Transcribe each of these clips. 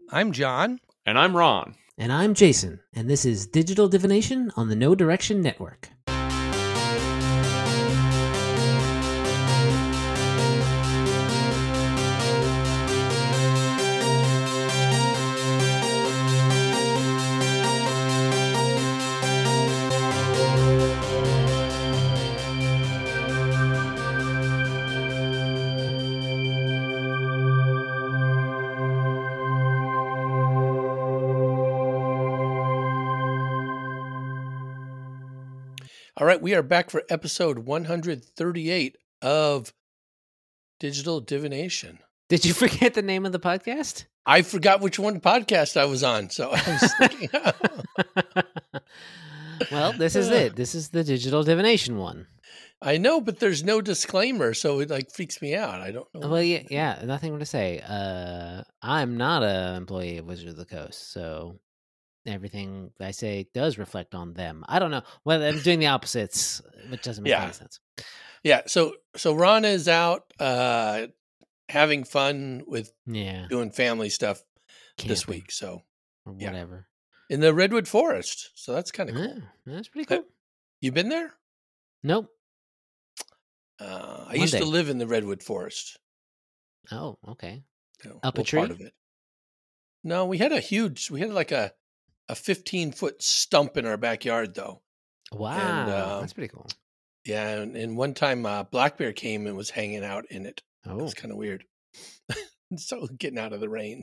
I'm John. And I'm Ron. And I'm Jason, and this is Digital Divination on the No Direction Network. All right, we are back for episode 138 of Digital Divination. Did you forget the name of the podcast? I forgot which one podcast I was on, so I was thinking. Well, this is it. This is the Digital Divination one. I know, but there's no disclaimer, so it like freaks me out. I don't know. Well, yeah, nothing more to say. I'm not an employee of Wizard of the Coast, so everything I say does reflect on them. I don't know. Well, I'm doing the opposites, which doesn't make any sense. Yeah, so Ron is out having fun with doing family stuff this week, so or whatever. In the Redwood Forest, so that's kind of cool. That's pretty cool. You been there? Nope. I used to live in the Redwood Forest. Oh, okay. Up a tree? Part of it. No, we had like a 15-foot stump in our backyard, though. Wow, and, that's pretty cool. Yeah, and one time black bear came and was hanging out in it. Oh, it was kind of weird. So getting out of the rain.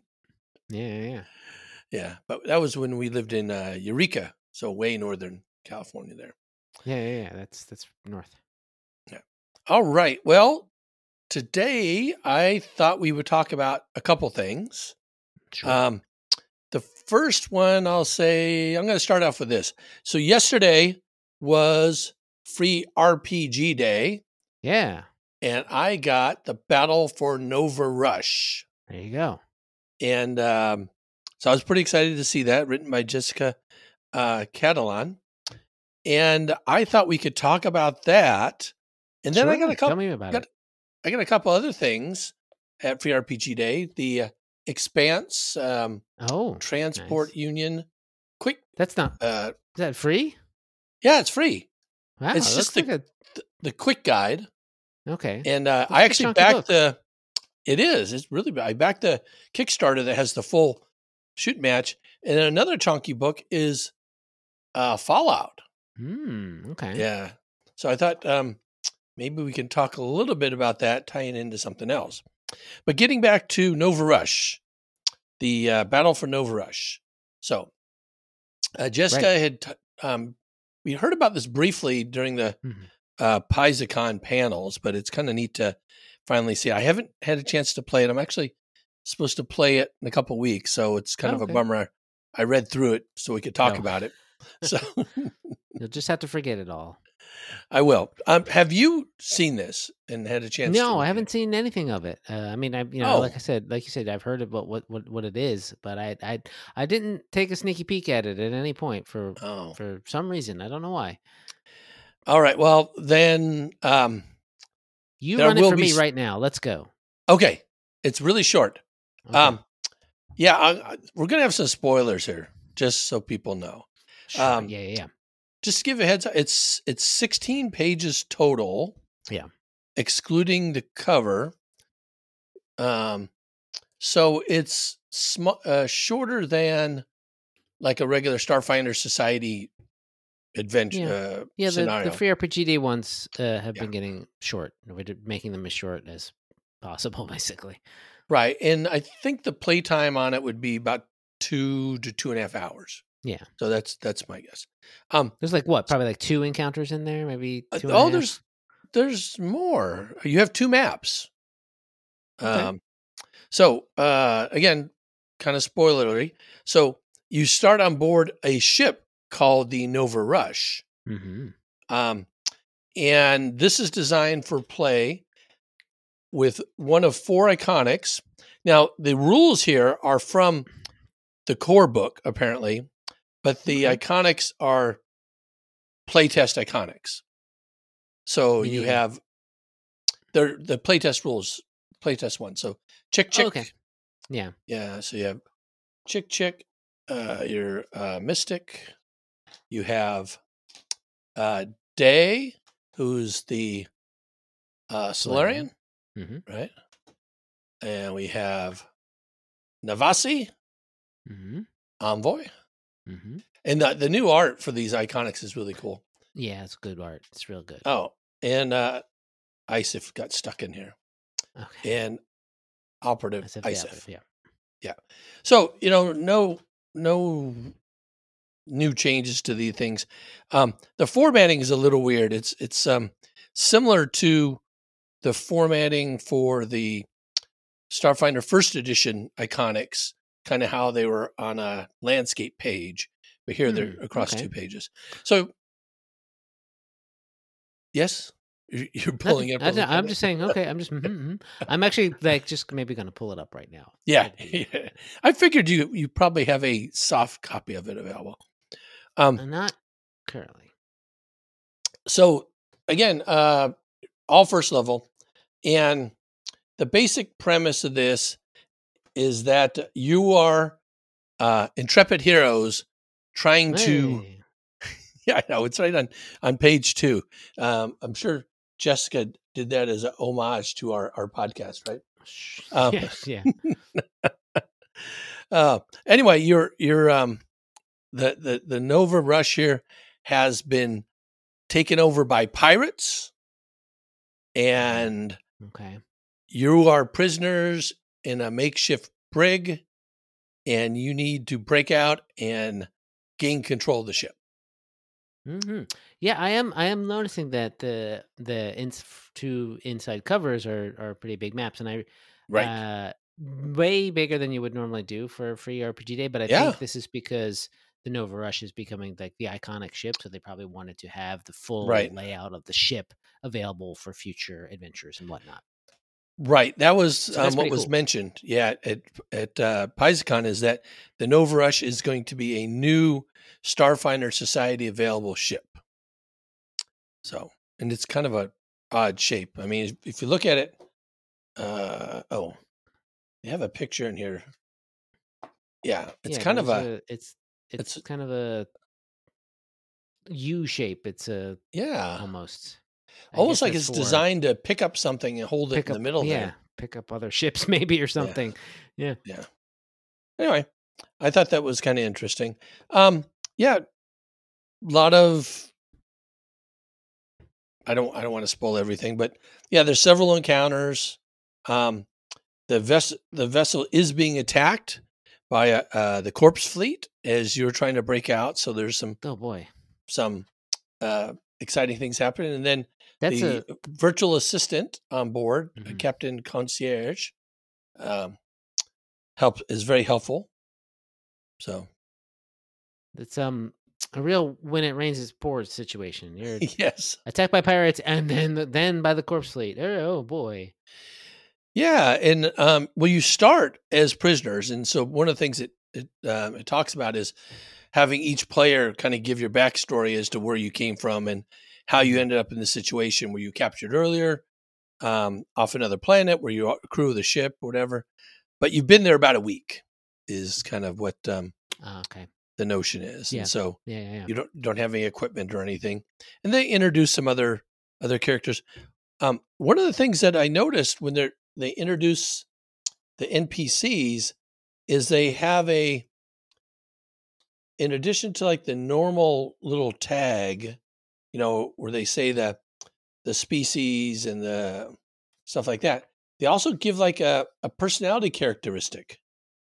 Yeah. But that was when we lived in Eureka, so way northern California there. Yeah. That's north. Yeah. All right. Well, today I thought we would talk about a couple things. Sure. The first one I'll say, I'm going to start off with this. So yesterday was Free RPG Day. Yeah. And I got the Battle for Nova Rush. There you go. And so I was pretty excited to see that, written by Jessica Catalan. And I thought we could talk about that. And then I got a couple. Tell me about it. I got a couple other things at Free RPG Day. The Expanse Transport Union Quick. That's not. Is that free? Yeah, it's free. Wow, it's just the quick guide. Okay. And I actually backed it is. It's really, I backed the Kickstarter that has the full shoot match. And then another chunky book is Fallout. Okay. Yeah. So I thought maybe we can talk a little bit about that, tying into something else. But getting back to Nova Rush, the Battle for Nova Rush. So Jessica had, we heard about this briefly during the PaizoCon panels, but it's kind of neat to finally see. I haven't had a chance to play it. I'm actually supposed to play it in a couple of weeks, so it's kind of a bummer. I read through it so we could talk about it. So you'll just have to forget it all. I will. Have you seen this and had a chance? No, I haven't seen anything of it. I mean, like you said, I've heard about what it is, but I didn't take a sneaky peek at it at any point for some reason. I don't know why. All right. Well, then you run it for me right now. Let's go. Okay. It's really short. Okay. We're going to have some spoilers here, just so people know. Sure. Yeah. Just to give a heads up, it's 16 pages total. Yeah. Excluding the cover. So it's shorter than like a regular Starfinder Society adventure scenario. The Free RPG Day ones have been getting short. We're making them as short as possible, basically. Right. And I think the playtime on it would be about 2 to 2.5 hours. Yeah. So that's my guess. There's probably 2 encounters in there, maybe 2.5. There's more. You have 2 maps. Okay. So again, kind of spoilery. So you start on board a ship called the Nova Rush. Mm-hmm. And this is designed for play with one of 4 iconics. Now, the rules here are from the core book, apparently, but the iconics are playtest iconics. So you have the playtest rules, playtest one. So chick. Okay. Yeah. Yeah. So you have Chick, your Mystic. You have Day, who's the Solarian, Mm-hmm. right? And we have Navasi, Mm-hmm. Envoy. Mm-hmm. And the new art for these iconics is really cool. Yeah, it's good art. It's real good. Oh, and Isif got stuck in here. Okay. And operative Isif, Isif. yeah. Yeah. So, no new changes to these things. The formatting is a little weird. It's similar to the formatting for the Starfinder First Edition iconics, kind of how they were on a landscape page, but here they're across okay. 2 pages. So, yes, you're pulling Nothing. up. I'm just saying. Okay, I'm just. I'm actually just maybe going to pull it up right now. Yeah, yeah. I figured you probably have a soft copy of it available. Not currently. So again, all first level, and the basic premise of this is that you are intrepid heroes trying to. Hey. Yeah, I know it's right on page 2. I'm sure Jessica did that as a homage to our podcast, right? Yes, yeah. Anyway, you're the Nova Rush here has been taken over by pirates, and Okay. you are prisoners in a makeshift brig, and you need to break out and gain control of the ship. Mm-hmm. Yeah, I am noticing that the 2 inside covers are pretty big maps, and Right. way bigger than you would normally do for a free RPG day. But I Yeah. think this is because the Nova Rush is becoming like the iconic ship, so they probably wanted to have the full Right. layout of the ship available for future adventures and whatnot. Right. That was So that's what pretty was cool. mentioned. Yeah, at PaizoCon is that the Nova Rush is going to be a new Starfinder Society available ship. So, and it's kind of a odd shape. I mean, if you look at it, they have a picture in here. Yeah, it's Yeah, kind of it's kind of a U shape. It's yeah, almost. I almost guess like that's it's for designed to pick up something and hold it in the middle there. pick up other ships maybe or Yeah, something. Yeah. yeah. Anyway, I thought that was kind of interesting. Yeah, a lot of I don't want to spoil everything, but yeah, there's several encounters. Um, the vessel is being attacked by the corpse fleet as you're trying to break out. So there's Oh boy. some exciting things happening, and then That's the a virtual assistant on board, Mhm. Captain Concierge, is very helpful. So It's a real when it rains it pours situation. You're yes, attacked by pirates and then by the corpse fleet. Oh boy. yeah, and well, you start as prisoners, and so one of the things it talks about is having each player kind of give your backstory as to where you came from and how you Mhm. ended up in the situation where you captured earlier, off another planet, where you crew of the ship, whatever. But you've been there about a week, is kind of what Okay. the notion is, and Yeah. so Yeah. you don't have any equipment or anything. And they introduce some other characters. One of the things that I noticed when they introduce the NPCs is they have in addition to like the normal little tag, where they say the species and the stuff like that, they also give like a personality characteristic.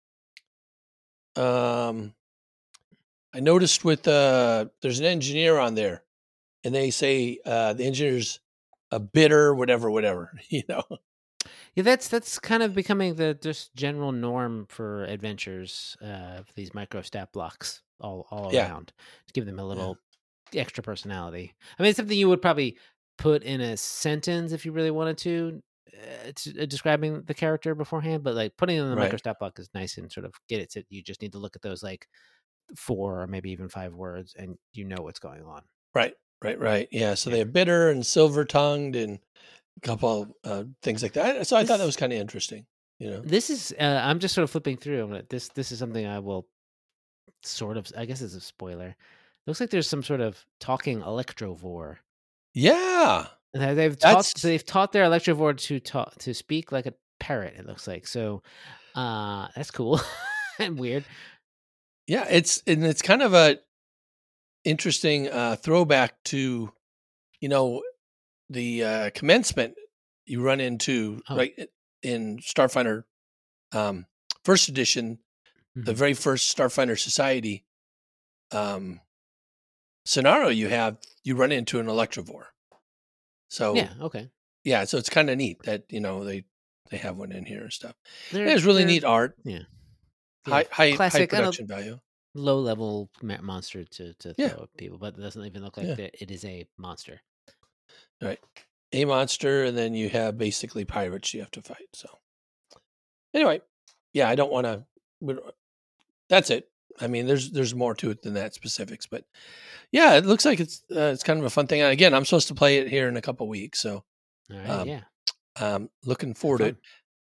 I noticed with there's an engineer on there, and they say the engineer's a bitter, whatever. Yeah, that's kind of becoming the just general norm for adventures, these micro stat blocks all Yeah, around. To give them a yeah, little extra personality. I mean, it's something you would probably put in a sentence if you really wanted to, describing the character beforehand. But like putting it in the micro right, stat block is nice and sort of get it. You just need to look at those like 4 or maybe even 5 words, and you know what's going on. right. Yeah, so they Yeah. have bitter and silver tongued and a couple things like that. So I thought that This was kind of interesting. This is I'm just sort of flipping through. This is something I will sort of, I guess it's a spoiler. Looks like there's some sort of talking Electrovore. Yeah. And they've taught their Electrovore to speak like a parrot, it looks like. So that's cool and weird. Yeah, it's kind of a interesting throwback to, the commencement you run into right in Starfighter first edition, the very first Starfighter Society scenario you run into an Electrovore. So yeah, so it's kind of neat that they have one in here and stuff. It's really neat art. Yeah, high classic production value. Low level monster to throw at people, but it doesn't even look like it is a monster. Right, a monster, and then you have basically pirates you have to fight. So anyway, yeah, I don't want to. That's it. I mean, there's more to it than that specifics, but yeah, it looks like it's kind of a fun thing. And again, I'm supposed to play it here in a couple weeks, so all right, looking forward to it.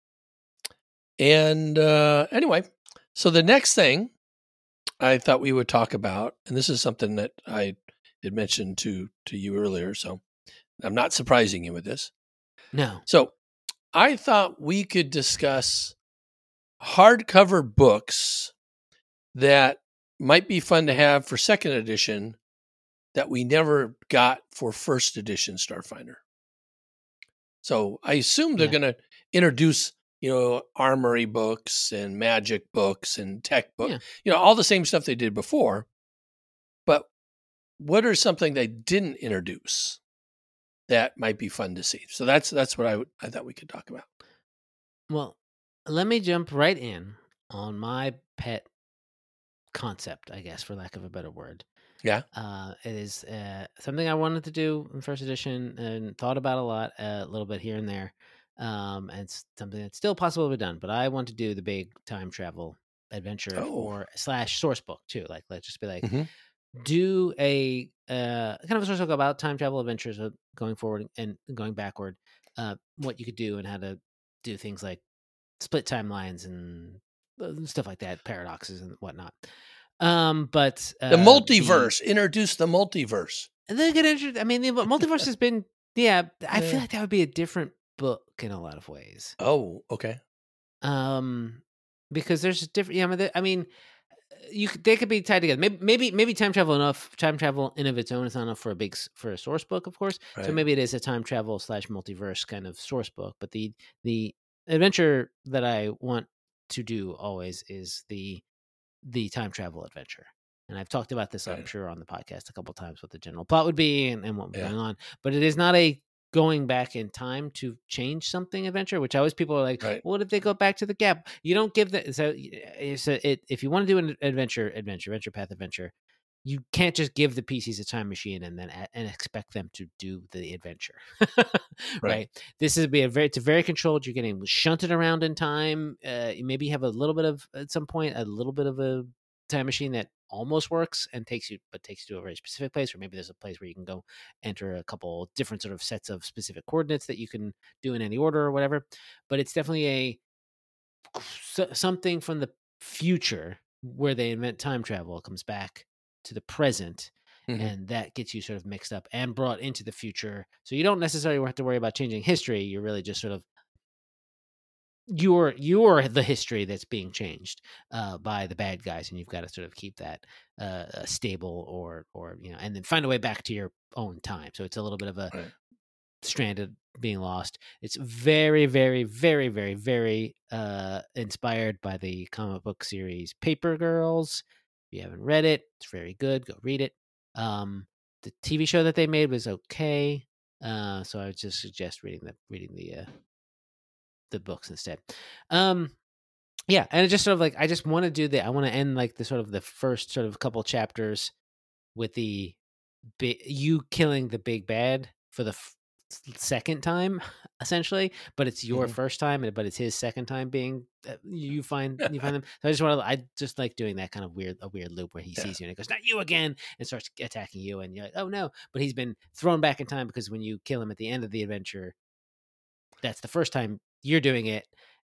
And anyway, so the next thing I thought we would talk about, and this is something that I had mentioned to you earlier, so I'm not surprising you with this. No. So I thought we could discuss hardcover books that might be fun to have for second edition that we never got for first edition Starfighter. So I assume they're going to introduce, armory books and magic books and tech books, all the same stuff they did before. But what are something they didn't introduce that might be fun to see? So that's what I thought we could talk about. Well, let me jump right in on my pet concept, I guess, for lack of a better word. Yeah. It is something I wanted to do in first edition and thought about a lot, a little bit here and there. And it's something that's still possible to be done, but I want to do the big time travel adventure or / source book too. Like, let's just be like, do a kind of a source book about time travel adventures going forward and going backward, what you could do and how to do things like split timelines and stuff like that, paradoxes and whatnot. But the multiverse, introduce the multiverse. They get interested. I mean, the multiverse has been, I feel like that would be a different book in a lot of ways. Oh, okay. Because there's different. I mean, they could be tied together. Maybe time travel in of its own is not enough for a source book, of course. Right. So maybe it is a time travel / multiverse kind of source book. But the adventure that I want to do always is the time travel adventure. And I've talked about this, I'm sure, on the podcast a couple of times, what the general plot would be and what was going on. But it is not a going back in time to change something adventure, which always people are like, what if they go back to the gap? You don't give that. So if you want to do an adventure path adventure, you can't just give the PCs a time machine and then and expect them to do the adventure. Right. This is it's very controlled. You're getting shunted around in time. Maybe you have a little bit of, at some point, a little bit of a time machine that almost works and takes you to a very specific place, or maybe there's a place where you can go enter a couple different sort of sets of specific coordinates that you can do in any order or whatever. But it's definitely something from the future where they invent time travel. It comes back to the present, and that gets you sort of mixed up and brought into the future. So you don't necessarily have to worry about changing history. You're really just sort of you're the history that's being changed by the bad guys, and you've got to sort of keep that stable or and then find a way back to your own time. So it's a little bit of a stranded, being lost. It's very, very, very, very, very inspired by the comic book series Paper Girls. If you haven't read it, it's very good. Go read it. The TV show that they made was okay, so I would just suggest reading the books instead. And it just sort of like, I just want to do that. I want to end like the sort of the first sort of couple chapters with you killing the big bad for the second time, essentially, but it's your first time, but it's his second time being you find them. So I just like doing that kind of weird loop where he sees you and it goes, not you again, and starts attacking you, and you're like, oh no, but he's been thrown back in time because when you kill him at the end of the adventure, that's the first time you're doing it,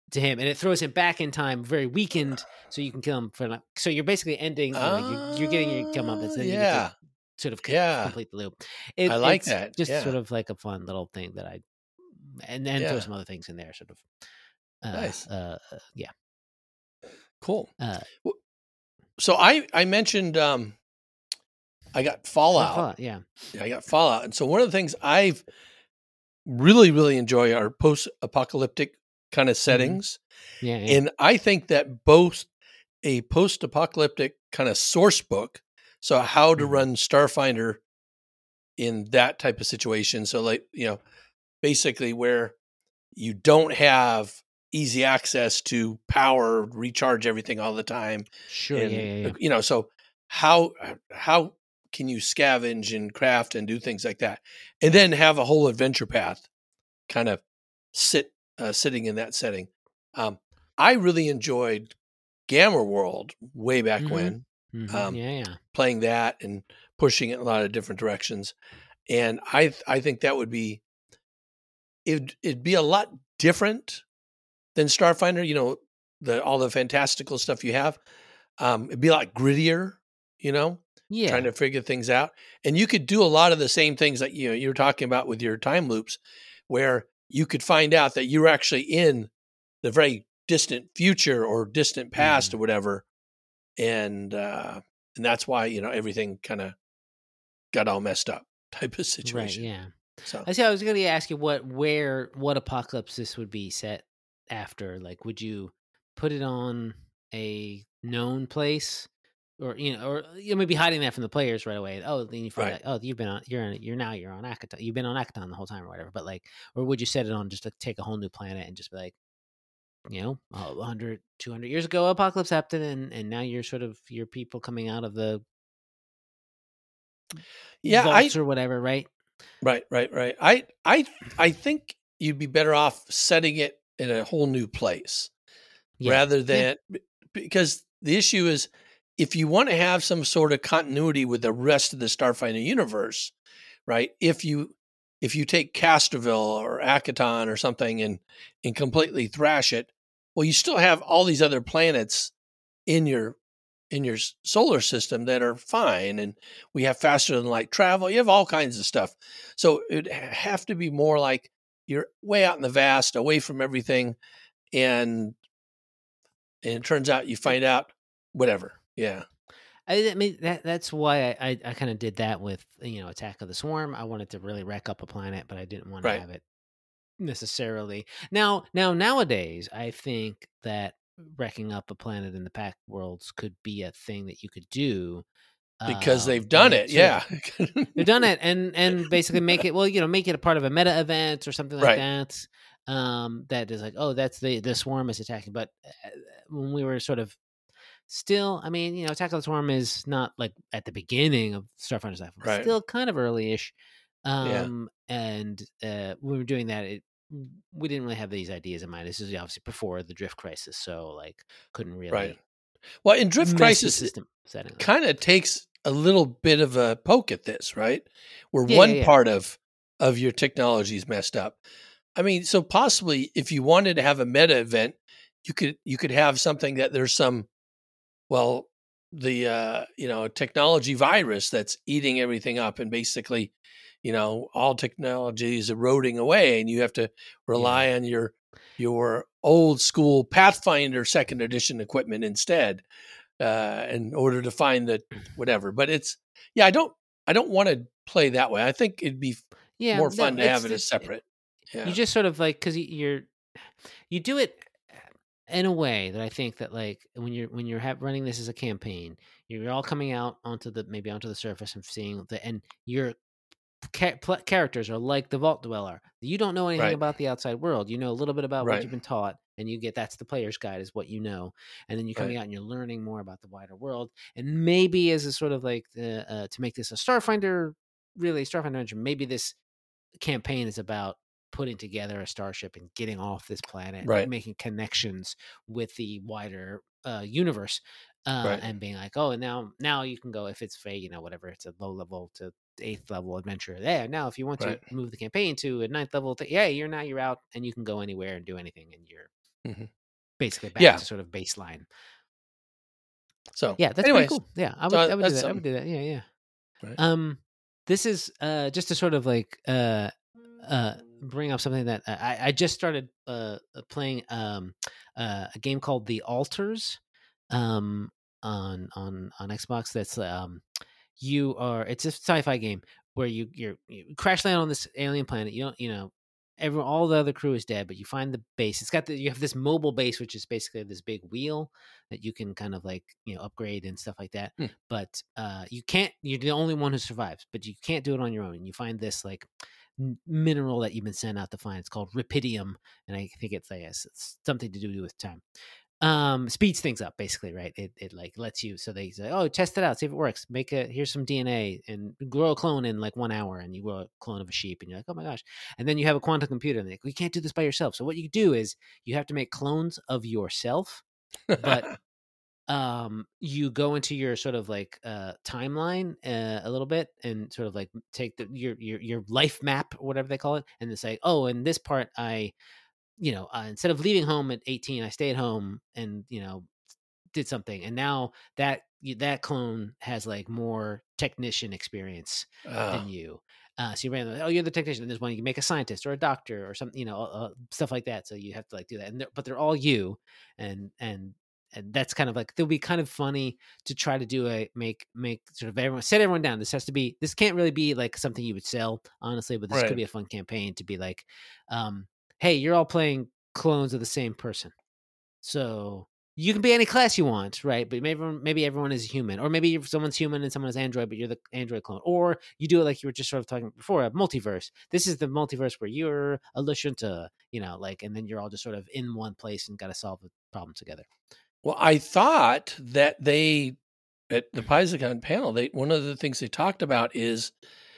to him, and it throws him back in time, very weakened, so you can kill him for. So you're basically ending. You're getting your comeuppance, then you get to Yeah. sort of Yeah. complete the loop. I like It's that. just Yeah. sort of like a fun little thing that and then throw Yeah. some other things in there, sort of. Nice. Yeah. Cool. Uh, So I mentioned I got Fallout. yeah. I got Fallout. And so one of the things I've really, really enjoy are post-apocalyptic kind of settings. Yeah. And I think that both a post-apocalyptic kind of source book, so how to run Starfinder in that type of situation. So like, basically where you don't have easy access to power, recharge everything all the time. Sure. And, Yeah. So how can you scavenge and craft and do things like that? And then have a whole adventure path kind of sitting in that setting. I really enjoyed Gamma World way back when, playing that and pushing it in a lot of different directions. And I think that would be, it'd be a lot different than Starfinder, all the fantastical stuff you have. It'd be a lot grittier, trying to figure things out. And you could do a lot of the same things that, you were talking about with your time loops, where you could find out that you're actually in the very distant future or distant past or whatever. And that's why, everything kind of got all messed up type of situation. Right. Yeah. So I was going to ask you what apocalypse this would be set after. Like, would you put it on a known place, or maybe hiding that from the players right away? Oh, then you find out. Oh, you're on Akaton. You've been on Akaton the whole time, or whatever. But like, or would you set it on just to take a whole new planet and just be like, 100, 200 years ago, apocalypse happened, and now you're sort of your people coming out of the vaults or whatever, right? Right. I think you'd be better off setting it in a whole new place rather than because the issue is if you want to have some sort of continuity with the rest of the Starfinder universe, right? If you take Castorville or Akaton or something and completely thrash it, well, you still have all these other planets in your solar system that are fine, and we have faster than light travel. You have all kinds of stuff. So it'd have to be more like you're way out in the vast, away from everything, and it turns out you find out whatever. Yeah. I mean that's why I kind of did that with Attack of the Swarm. I wanted to really wreck up a planet, but I didn't want to have it necessarily. Now nowadays, I think that wrecking up a planet in the Pack Worlds could be a thing that you could do because they've done it. Yeah, they've done it, and basically make it make it a part of a meta event or something like that. That is like, oh, that's the swarm is attacking. But when we were sort of still, I mean, Attack of the Swarm is not like at the beginning of Starfinder's life. It's still kind of early-ish. And when we were doing that, we didn't really have these ideas in mind. This is obviously before the Drift Crisis, so like couldn't really. Well, in Drift Crisis, kind of takes a little bit of a poke at this, right? Where one part of your technology is messed up. I mean, so possibly if you wanted to have a meta event, you could have something that there's some, the technology virus that's eating everything up, and basically, all technology is eroding away, and you have to rely on your old school Pathfinder 2nd edition equipment instead, in order to find the whatever. But I don't want to play that way. I think it'd be more fun to have it as separate. You just sort of like, because you do it in a way that I think that like when you're running this as a campaign, you're all coming out onto the surface and seeing and your characters are like the Vault Dweller. You don't know anything about the outside world. You know a little bit about what you've been taught, and you get that's the player's guide is what you know, and then you're coming out and you're learning more about the wider world. And maybe as a sort of like to make this a Starfinder adventure, maybe this campaign is about putting together a starship and getting off this planet, making connections with the wider universe, and being like, oh, and now you can go if it's whatever, it's a low level to 8th level adventure there. Now, if you want to move the campaign to a 9th level, you're out and you can go anywhere and do anything, and you're basically back Yeah. to sort of baseline. So, Yeah, that's pretty anyways, cool. Yeah, I so would do that's that. I would something, do that. Yeah, yeah. right? This is just to sort of like bring up something that I just started playing a game called The Alters um on Xbox. That's it's a sci-fi game where you crash land on this alien planet. You don't, all the other crew is dead, but you find the base. You have this mobile base, which is basically this big wheel that you can kind of like upgrade and stuff like that. Hmm. But you can't. You're the only one who survives, but you can't do it on your own. You find this like mineral that you've been sent out to find. It's called Rapidium, and I think it's it's something to do with time. Speeds things up basically, right? It like lets you, so they say, oh, test it out, see if it works, here's some DNA and grow a clone in like 1 hour, and you grow a clone of a sheep, and you're like, oh my gosh. And then you have a quantum computer, and they're like, we can't do this by yourself. So what you do is you have to make clones of yourself, but you go into your sort of like timeline a little bit, and sort of like take your life map or whatever they call it, and they say, oh, in this part I instead of leaving home at 18, I stayed home and, did something. And now that clone has like more technician experience than you. So you ran, oh, you're the technician. And there's one, you can make a scientist or a doctor or something, stuff like that. So you have to like do that. But they're all you. And that's kind of like, they'll be kind of funny to try to do make sort of set everyone down. This can't really be like something you would sell, honestly, but this could Right. be a fun campaign to be like, hey, you're all playing clones of the same person. So you can be any class you want, right? But maybe everyone is human, or maybe someone's human and someone is android, but you're the android clone. Or you do it like you were just sort of talking before, a multiverse. This is the multiverse where you're a Lashunta, and then you're all just sort of in one place and got to solve the problem together. Well, I thought that at the PaizoCon panel, one of the things they talked about is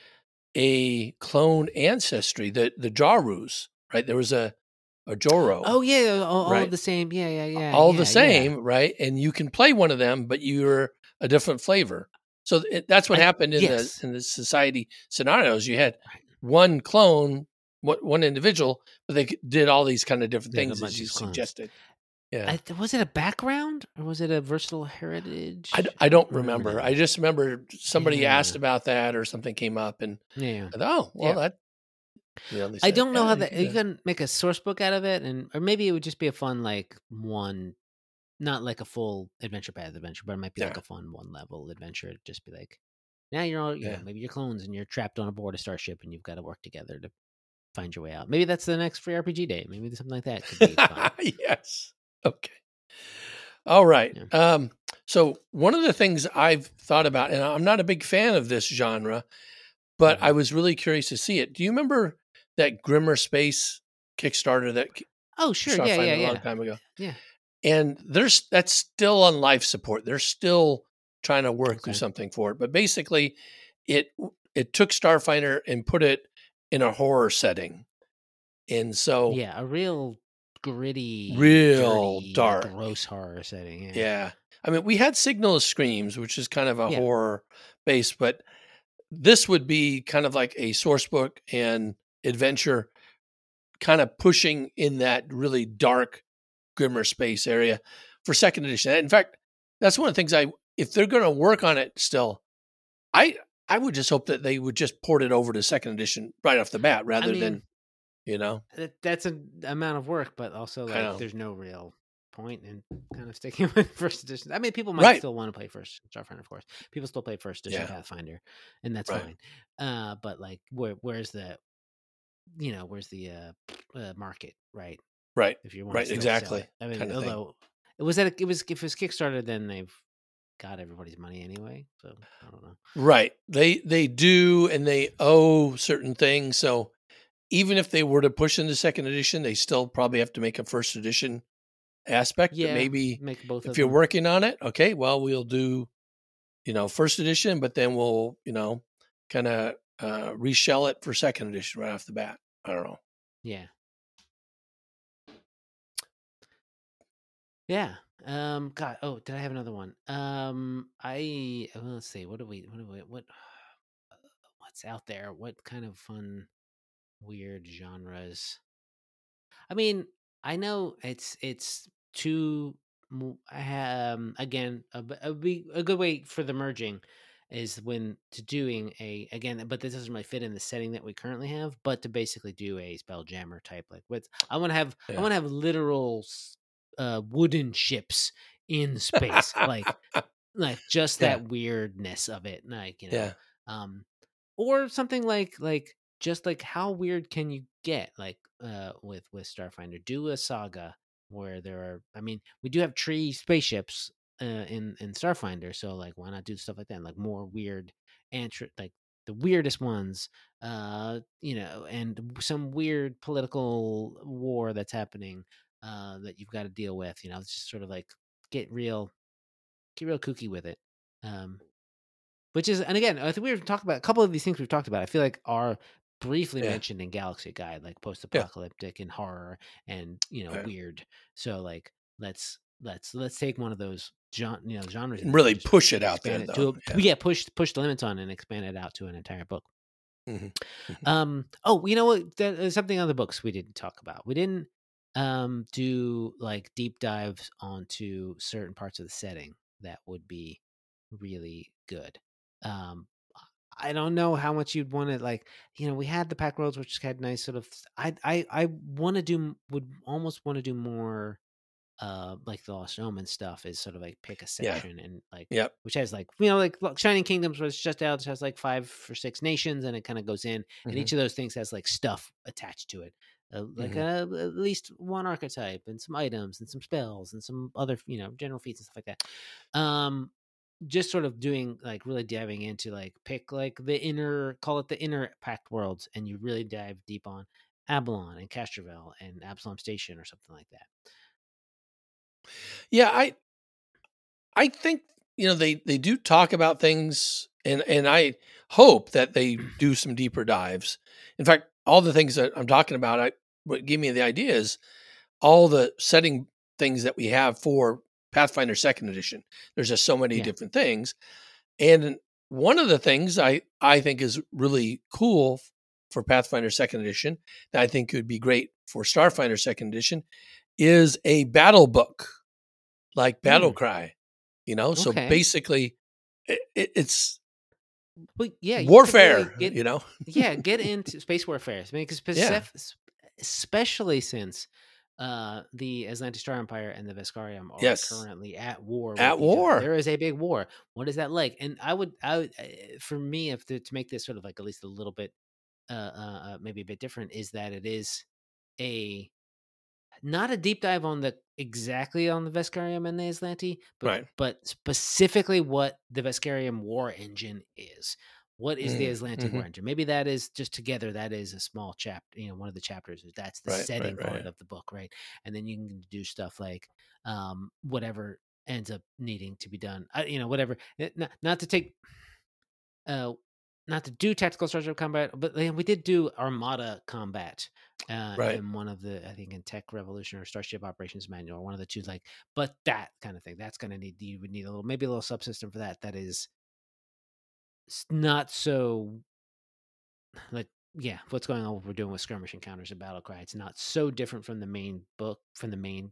a clone ancestry, the Jarus, right? There was a Joro. Oh yeah, all right? the same. Yeah. All the same, right? And you can play one of them, but you're a different flavor. So that's what happened in the society scenarios. You had one clone, one individual, but they did all these kind of different things as you suggested. Yeah. Was it a background or was it a versatile heritage? I don't remember. I just remember somebody asked about that or something came up, and I thought, oh, well, that. I don't know how you can make a source book out of it, or maybe it would just be a fun like one, not like a full adventure path adventure, but it might be like a fun one level adventure. Just be like, now you're all maybe you're clones and you're trapped on a board a starship and you've got to work together to find your way out. Maybe that's the next free RPG day. Maybe something like that could be fun. Yes. Okay. All right. Yeah. So one of the things I've thought about, and I'm not a big fan of this genre, but I was really curious to see it. Do you remember that Grimmer Space Kickstarter that? Oh, sure. Yeah. A long time ago. Yeah. And that's still on life support. They're still trying to work through something for it. But basically, it took Starfinder and put it in a horror setting. And so a real gritty, real dirty, dark, gross horror setting. Yeah. I mean, we had Signal of Screams, which is kind of a horror base, but this would be kind of like a source book and adventure, kind of pushing in that really dark Grimmer Space area for second edition. In fact, that's one of the things if they're going to work on it still, I would just hope that they would just port it over to second edition right off the bat rather than, That's an amount of work, but also like there's no real point in kind of sticking with first edition. I mean, people might still want to play first Starfinder, of course. People still play first edition Pathfinder, and that's fine. But like, where's the market, right? Right. If you want to exactly. I mean, although if it was Kickstarter, then they've got everybody's money anyway. So I don't know. Right. They do, and they owe certain things. So even if they were to push into second edition, they still probably have to make a first edition aspect. Yeah, but maybe make both. If you're working on it, okay, well, we'll do, first edition, but then we'll, kind of reshell it for second edition right off the bat. I don't know. Yeah. Yeah. God. Oh, did I have another one? Let's see. What's out there? What kind of fun, weird genres? I mean, I know it's two. Again, a good way for the merging is when to doing but this doesn't really fit in the setting that we currently have. But to basically do a Spelljammer type, like I want to have literal wooden ships in space, like just that weirdness of it, like or something like just like how weird can you get, like with Starfinder? Do a saga where there are, I mean, we do have tree spaceships in Starfinder, so like why not do stuff like that, like more weird like the weirdest ones, and some weird political war that's happening that you've got to deal with. It's just sort of like get real kooky with it. Which is, and again, I think we were talking about a couple of these things we've talked about. I feel like are briefly mentioned in Galaxy Guide, like post-apocalyptic and horror and weird. So like let's take one of those genres and really push it out there, though. Push the limits on and expand it out to an entire book. Mm-hmm. Oh, you know what? There's something on the books we didn't talk about. We didn't do like deep dives onto certain parts of the setting that would be really good. I don't know how much you'd want to, like, we had the Pack Worlds, which had nice sort of, I would almost want to do more like the Lost Omen stuff, is sort of like pick a section and like which has like like Shining Kingdoms was just out, it has like 5 or 6 nations, and it kind of goes in, and each of those things has like stuff attached to it, like at least one archetype and some items and some spells and some other general feats and stuff like that. Just sort of doing like really diving into like pick like the inner, call it the inner Pact Worlds, and you really dive deep on Abalon and Castrovel and Absalom Station or something like that. Yeah, I think they do talk about things, and I hope that they do some deeper dives. In fact, all the things that I'm talking about, what gave me the idea is all the setting things that we have for Pathfinder 2nd Edition. There's just so many different things. And one of the things I think is really cool for Pathfinder 2nd Edition that I think could be great for Starfinder 2nd Edition is a battle book, like Battle Cry, So basically it's warfare, get into space warfare. I mean, because especially since the Atlantis Star Empire and the Veskarium are currently at war. There is a big war. What is that like? And I would, for me, if to make this sort of like at least a little bit, maybe a bit different, is that it is not a deep dive on exactly on the Veskarium and the Aslanti, but specifically what the Veskarium war engine is. What is the Aslanti war engine? Maybe that is just together. That is a small chapter. One of the chapters. That's the setting part of the book, right? And then you can do stuff like whatever ends up needing to be done. Whatever. Not to take. Not to do tactical starship combat, but we did do Armada combat in one of the, I think in Tech Revolution or Starship Operations Manual, one of the two. Like, but that kind of thing, that's going to you would need maybe a little subsystem for that. That is not so like, what's going on? What we're doing with skirmish encounters and battle cry. It's not so different from the main book, from the main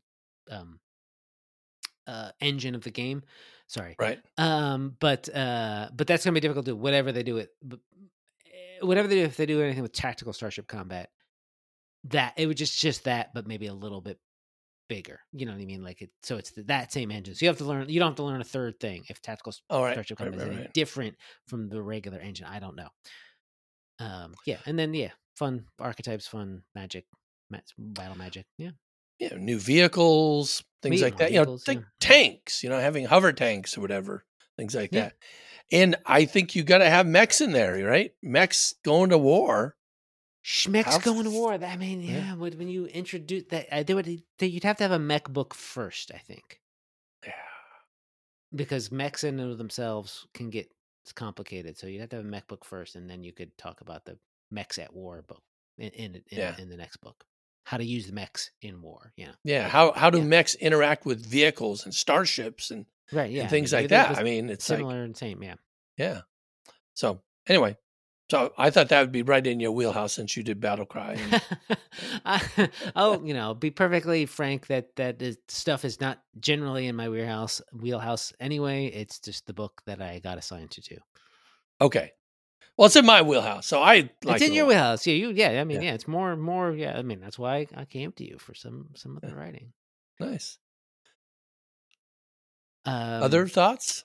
engine of the game. Sorry. Right. But that's gonna be difficult to do. Whatever they do, if they do anything with tactical starship combat, that it would just that, but maybe a little bit bigger. You know what I mean? Like so it's that same engine. So you don't have to learn a third thing if tactical starship combat is any different from the regular engine. I don't know. And then fun archetypes, fun magic, battle magic. New vehicles, things like that. Tanks, having hover tanks or whatever, things like that. And I think you got to have mechs in there, right? Mechs going to war. Mechs going to war. I mean, when you introduce that, you'd have to have a mech book first, I think. Yeah. Because mechs in and of themselves can get complicated. So you'd have to have a mech book first, and then you could talk about the mechs at war book in the next book. How to use the mechs in war, How do mechs interact with vehicles and starships and and things like that? I mean, it's similar and same, yeah. So anyway, So I thought that would be right in your wheelhouse since you did Battle Cry. And, I'll be perfectly frank that stuff is not generally in my wheelhouse anyway. It's just the book that I got assigned to do. okay. Well, it's in my wheelhouse, so I like it's in it a your lot. wheelhouse. Yeah. I mean, Yeah. it's more. Yeah, I mean, that's why I came to you for some other writing. Nice. Other thoughts?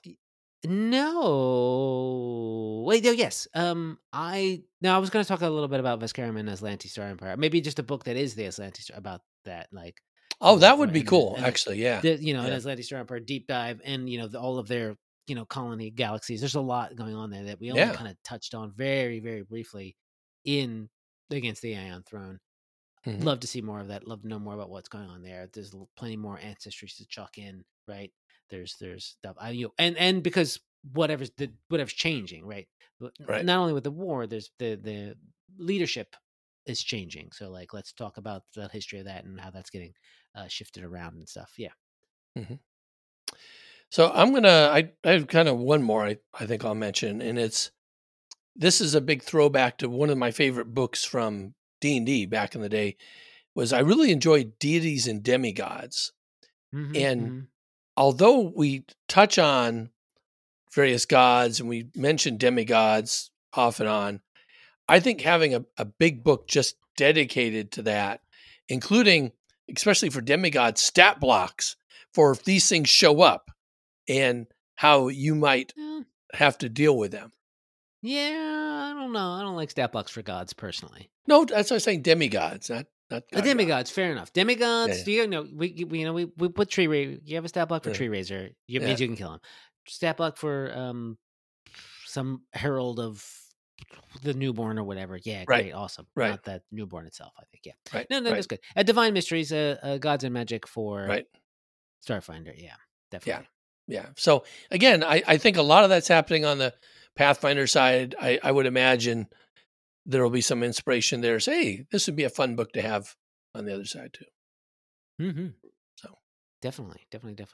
No. Wait, no, yes. I was going to talk a little bit about Vescarum and Aslanti Star Empire. Maybe just a book that is the Aslanti Star about that, like. Oh, that would for- be and cool. and Actually, yeah. an Yeah. Aslanti Star Empire deep dive, and all of their colony galaxies. There's a lot going on there that we only Yeah. kind of touched on very, very briefly in Against the Aeon Throne. Mhm. Love to see more of that. Love to know more about what's going on there. There's plenty more ancestries to chuck in, right? There's stuff. And because whatever's changing, right? Right. Not only with the war, there's the leadership is changing. So like, let's talk about the history of that and how that's getting shifted around and stuff. Yeah. Mhm. So I'm gonna. I have kind of one more. I think I'll mention, and this is a big throwback to one of my favorite books from D&D back in the day. Was I really enjoyed Deities and Demigods, and although we touch on various gods and we mention demigods off and on, I think having a big book just dedicated to that, including, especially for demigods, stat blocks for if these things show up and how you might have to deal with them. Yeah, I don't know. I don't like stat blocks for gods personally. No, that's what I'm saying. Demigods, not demigods. Fair enough. Demigods. Yeah. We put tree raiser. You have a stat block for tree raiser. It means you can kill him. Stat block for some herald of the newborn or whatever. Yeah, Right. great, awesome. Right. Not that newborn itself. I think. Yeah. Right. No, that's good. Divine Mysteries. Gods and Magic for Starfinder. Yeah, definitely. Yeah. So again, I think a lot of that's happening on the Pathfinder side. I would imagine there will be some inspiration there. Say, hey, this would be a fun book to have on the other side too. Mm-hmm. So definitely.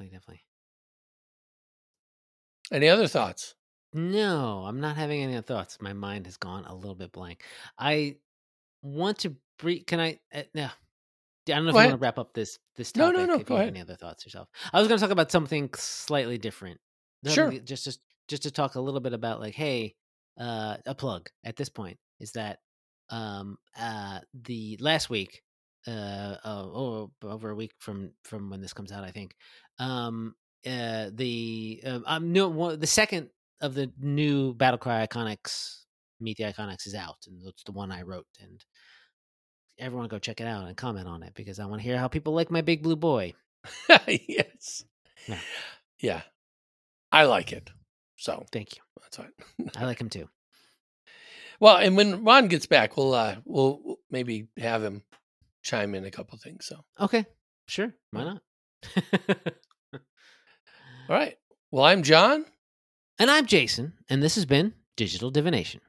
Any other thoughts? No, I'm not having any other thoughts. My mind has gone a little bit blank. I want to brief. Can I? No. I don't know if you want to wrap up this topic. No. If Go you have ahead. any other thoughts yourself. I was going to talk about something slightly different. Sure. Just to talk a little bit about like, hey, a plug at this point is that the last week, over a week from when this comes out, I think, the second of the new Battlecry Iconics, Meet the Iconics, is out, and it's the one I wrote, and everyone go check it out and comment on it because I want to hear how people like my big blue boy. Yes. Yeah. I like it. So thank you. That's fine. I like him too. Well, and when Ron gets back, we'll maybe have him chime in a couple of things. So okay, sure, why not? All right. Well, I'm John, and I'm Jason, and this has been Digital Divination.